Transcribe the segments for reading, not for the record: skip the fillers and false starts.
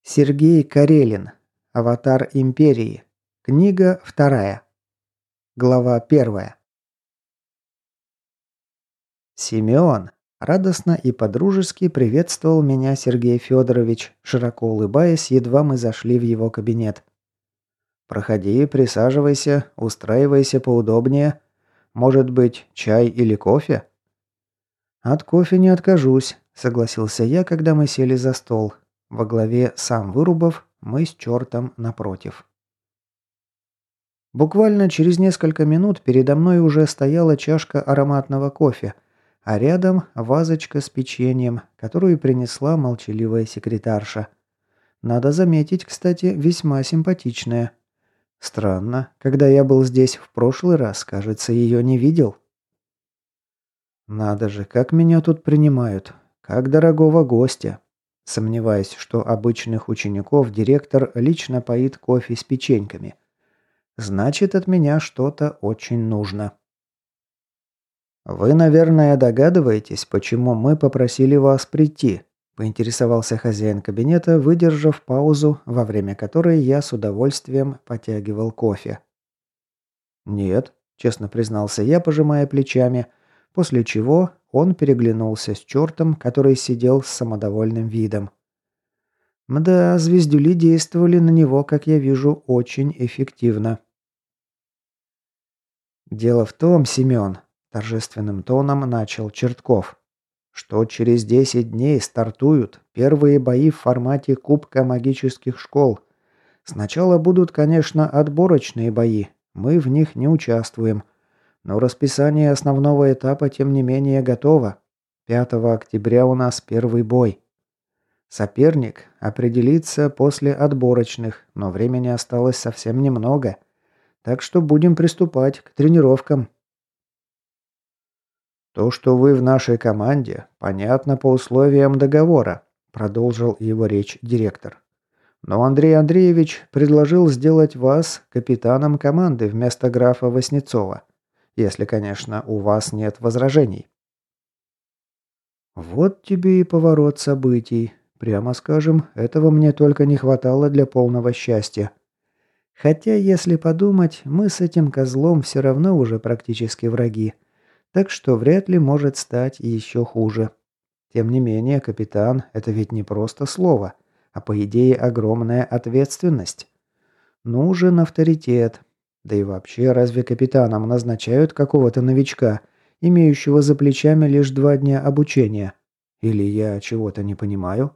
Сергей Карелин. Аватар Империи. Книга 2. Глава 1. Семён. Радостно и подружески приветствовал меня Сергей Федорович, широко улыбаясь, едва мы зашли в его кабинет. «Проходи, присаживайся, устраивайся поудобнее. Может быть, чай или кофе?» «От кофе не откажусь», — согласился я, когда мы сели за стол. Во главе сам Вырубов, мы с чертом напротив. Буквально через несколько минут передо мной уже стояла чашка ароматного кофе, а рядом вазочка с печеньем, которую принесла молчаливая секретарша. Надо заметить, кстати, весьма симпатичная. Странно, когда я был здесь в прошлый раз, кажется, ее не видел. Надо же, как меня тут принимают, как дорогого гостя. Сомневаюсь, что обычных учеников директор лично поит кофе с печеньками. Значит, от меня что-то очень нужно. «Вы, наверное, догадываетесь, почему мы попросили вас прийти?» – поинтересовался хозяин кабинета, выдержав паузу, во время которой я с удовольствием потягивал кофе. «Нет», – честно признался я, пожимая плечами, после чего он переглянулся с чертом, который сидел с самодовольным видом. Мда, звездюли действовали на него, как я вижу, очень эффективно. «Дело в том, Семен», – торжественным тоном начал Чертков, что через 10 дней стартуют первые бои в формате Кубка магических школ. Сначала будут, конечно, отборочные бои, мы в них не участвуем, но расписание основного этапа, тем не менее, готово. 5 октября у нас первый бой. Соперник определится после отборочных, но времени осталось совсем немного. Так что будем приступать к тренировкам. То, что вы в нашей команде, понятно по условиям договора, продолжил его речь директор. Но Андрей Андреевич предложил сделать вас капитаном команды вместо графа Васнецова, если, конечно, у вас нет возражений. Вот тебе и поворот событий. Прямо скажем, этого мне только не хватало для полного счастья. Хотя, если подумать, мы с этим козлом все равно уже практически враги. Так что вряд ли может стать еще хуже. Тем не менее, капитан – это ведь не просто слово, а по идее огромная ответственность. Нужен авторитет. Да и вообще, разве капитаном назначают какого-то новичка, имеющего за плечами лишь 2 дня обучения? Или я чего-то не понимаю?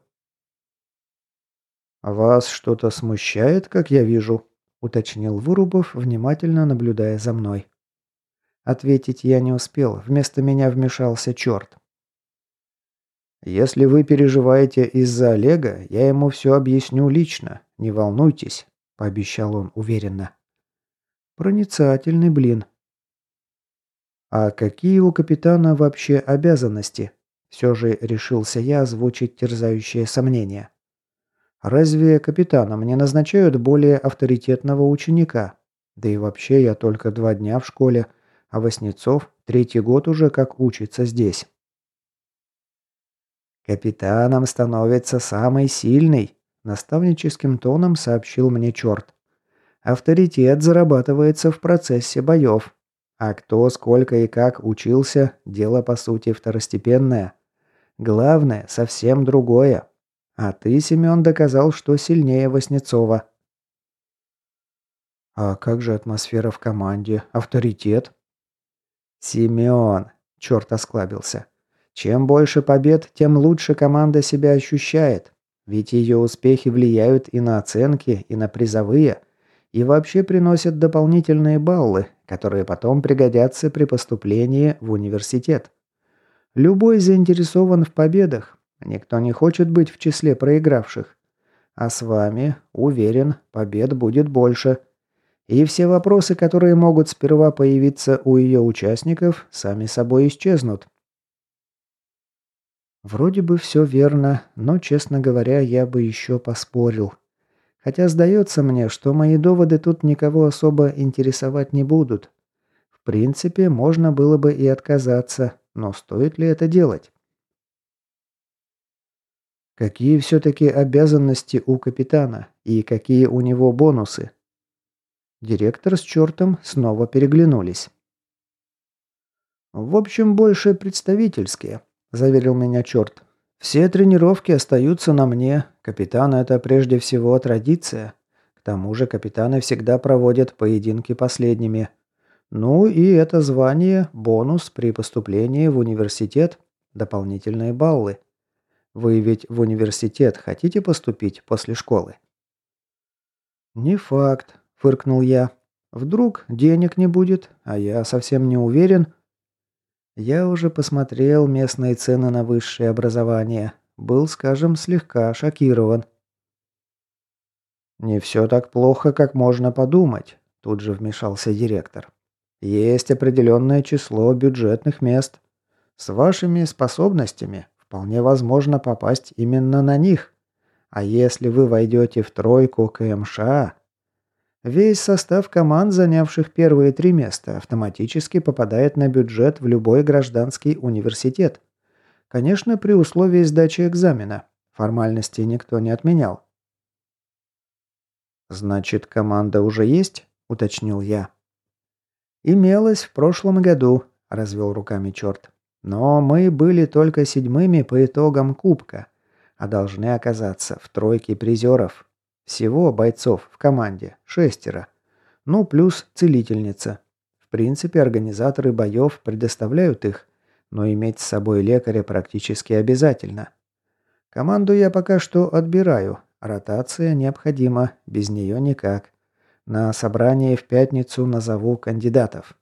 «Вас что-то смущает, как я вижу?» – уточнил Вырубов, внимательно наблюдая за мной. Ответить я не успел, вместо меня вмешался черт. «Если вы переживаете из-за Олега, я ему все объясню лично, не волнуйтесь», – пообещал он уверенно. «Проницательный, блин». «А какие у капитана вообще обязанности?» – все же решился я озвучить терзающее сомнение. Разве капитаном не назначают более авторитетного ученика? Да и вообще я только 2 дня в школе, а Васнецов 3-й год уже как учится здесь. Капитаном становится самый сильный, наставническим тоном сообщил мне черт. Авторитет зарабатывается в процессе боев. А кто, сколько и как учился, дело по сути второстепенное. Главное совсем другое. А ты, Семен, доказал, что сильнее Васнецова. А как же атмосфера в команде? Авторитет? Семен, черт осклабился. Чем больше побед, тем лучше команда себя ощущает. Ведь ее успехи влияют и на оценки, и на призовые, и вообще приносят дополнительные баллы, которые потом пригодятся при поступлении в университет. Любой заинтересован в победах. Никто не хочет быть в числе проигравших. А с вами, уверен, побед будет больше. И все вопросы, которые могут сперва появиться у ее участников, сами собой исчезнут. Вроде бы все верно, но, честно говоря, я бы еще поспорил. Хотя сдается мне, что мои доводы тут никого особо интересовать не будут. В принципе, можно было бы и отказаться, но стоит ли это делать? Какие все-таки обязанности у капитана и какие у него бонусы? Директор с чертом снова переглянулись. «В общем, больше представительские», – заверил меня черт. «Все тренировки остаются на мне. Капитан – это прежде всего традиция. К тому же капитаны всегда проводят поединки последними. Ну и это звание – бонус при поступлении в университет, дополнительные баллы. Вы ведь в университет хотите поступить после школы?» «Не факт», – фыркнул я. «Вдруг денег не будет, а я совсем не уверен». Я уже посмотрел местные цены на высшее образование. Был, скажем, слегка шокирован. «Не все так плохо, как можно подумать», – тут же вмешался директор. «Есть определенное число бюджетных мест. С вашими способностями вполне возможно попасть именно на них. А если вы войдете в тройку КМШ, весь состав команд, занявших первые 3 места, автоматически попадает на бюджет в любой гражданский университет. Конечно, при условии сдачи экзамена. Формальности никто не отменял. «Значит, команда уже есть?» – уточнил я. «Имелась в прошлом году», – развел руками черт. «Но мы были только 7-ми по итогам кубка, а должны оказаться в тройке призеров. Всего бойцов в команде 6. Ну, плюс целительница. В принципе, организаторы боев предоставляют их, но иметь с собой лекаря практически обязательно. Команду я пока что отбираю. Ротация необходима, без нее никак. На собрании в пятницу назову кандидатов».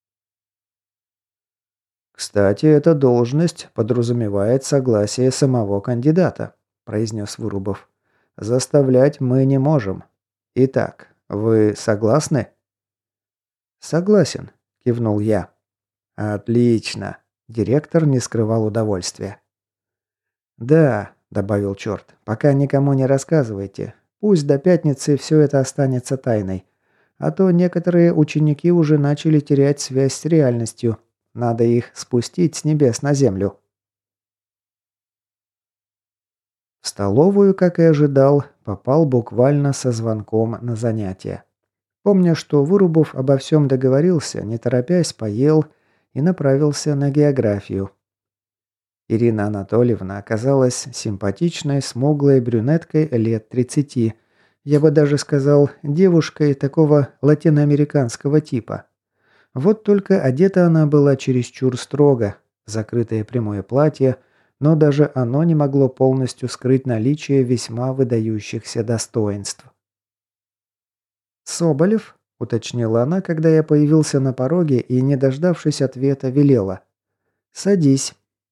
«Кстати, эта должность подразумевает согласие самого кандидата», – произнес Вырубов. «Заставлять мы не можем. Итак, вы согласны?» «Согласен», – кивнул я. «Отлично», – директор не скрывал удовольствия. «Да», – добавил черт, – «пока никому не рассказывайте. Пусть до пятницы все это останется тайной. А то некоторые ученики уже начали терять связь с реальностью. Надо их спустить с небес на землю». В столовую, как и ожидал, попал буквально со звонком на занятие. Помня, что Вырубов обо всем договорился, не торопясь, поел и направился на географию. Ирина Анатольевна оказалась симпатичной, смуглой брюнеткой лет 30. Я бы даже сказал, девушкой такого латиноамериканского типа. Вот только одета она была чересчур строго, закрытое прямое платье, но даже оно не могло полностью скрыть наличие весьма выдающихся достоинств. «Соболев?» – уточнила она, когда я появился на пороге и, не дождавшись ответа, велела. «Садись».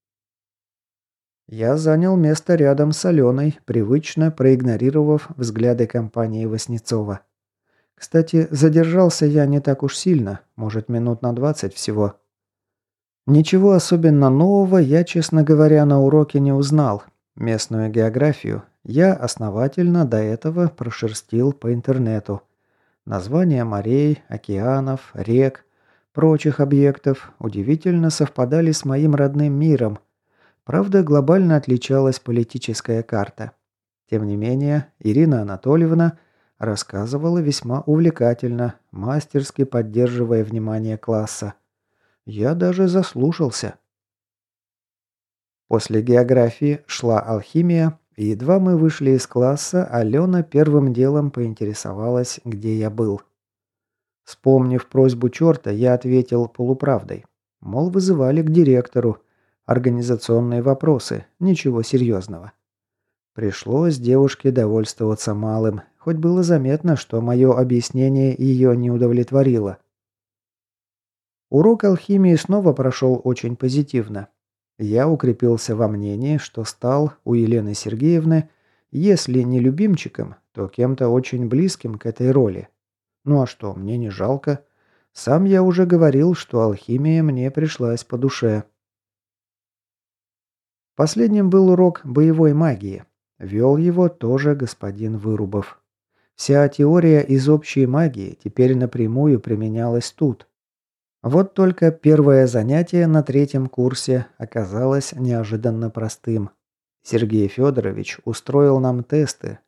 Я занял место рядом с Аленой, привычно проигнорировав взгляды компании Васнецова. Кстати, задержался я не так уж сильно, может, минут на 20 всего. Ничего особенно нового я, честно говоря, на уроке не узнал. Местную географию я основательно до этого прошерстил по интернету. Названия морей, океанов, рек, прочих объектов удивительно совпадали с моим родным миром. Правда, глобально отличалась политическая карта. Тем не менее, Ирина Анатольевна рассказывала весьма увлекательно, мастерски поддерживая внимание класса. Я даже заслушался. После географии шла алхимия, и едва мы вышли из класса, Алена первым делом поинтересовалась, где я был. Вспомнив просьбу черта, я ответил полуправдой. Мол, вызывали к директору. Организационные вопросы, ничего серьезного. Пришлось девушке довольствоваться малым, хоть было заметно, что мое объяснение ее не удовлетворило. Урок алхимии снова прошел очень позитивно. Я укрепился во мнении, что стал у Елены Сергеевны, если не любимчиком, то кем-то очень близким к этой роли. Ну а что, мне не жалко. Сам я уже говорил, что алхимия мне пришлась по душе. Последним был урок боевой магии. Вел его тоже господин Вырубов. Вся теория из общей магии теперь напрямую применялась тут. Вот только первое занятие на 3-м курсе оказалось неожиданно простым. Сергей Федорович устроил нам тесты,